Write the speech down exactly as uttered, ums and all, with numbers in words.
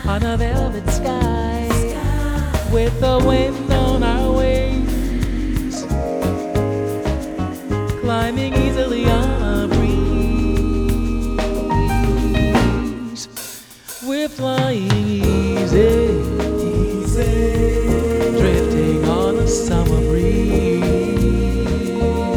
on a velvet sky, with the wind on our wings, climbing easily on a breeze. We're flying easy.